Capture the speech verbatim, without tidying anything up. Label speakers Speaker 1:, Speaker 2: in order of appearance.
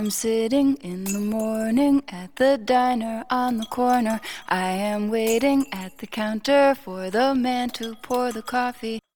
Speaker 1: am sitting in the morning at the diner on the corner. I am waiting at the counter for the man to pour the coffee.